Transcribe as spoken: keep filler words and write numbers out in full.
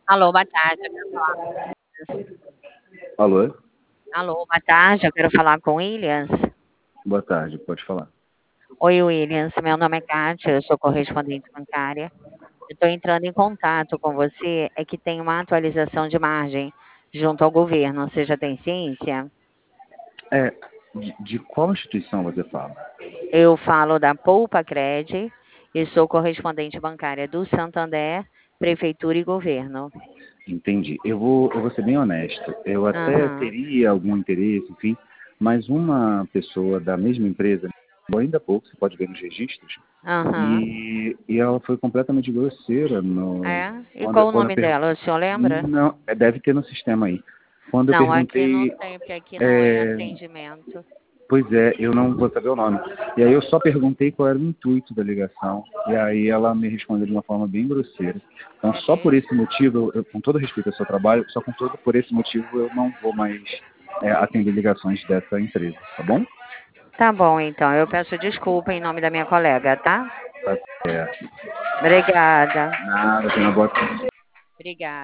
Alô, boa tarde, eu quero falar com Alô? Alô, boa tarde, eu quero falar com o Williams. Boa tarde, pode falar. Oi, Williams, meu nome é Kátia, eu sou correspondente bancária. Eu estou entrando em contato com você, é que tem uma atualização de margem junto ao governo, você já tem ciência? É, de, de qual instituição você fala? Eu falo da Poupa Cred e sou correspondente bancária do Santander, Prefeitura e Governo. Entendi. Eu vou, eu vou ser bem honesto. Eu até Aham, teria algum interesse, enfim, mas uma pessoa da mesma empresa, ainda há pouco, você pode ver nos registros, aham. e, e ela foi completamente grosseira no, É? E quando, qual o quando eu nome per... dela, o senhor lembra? Não, é, deve ter no sistema aí. Quando eu Não, aqui não perguntei, tem, porque aqui não é é, atendimento. pois é, eu não vou saber o nome. E aí eu só perguntei qual era o intuito da ligação. E aí ela me respondeu de uma forma bem grosseira. Então É só por mesmo? esse motivo, eu, com todo respeito ao seu trabalho, só com todo por esse motivo eu não vou mais é, atender ligações dessa empresa, tá bom? Tá bom, então. Eu peço desculpa em nome da minha colega, tá? Tá certo. Obrigada. Nada, tenha uma boa tarde. Obrigada.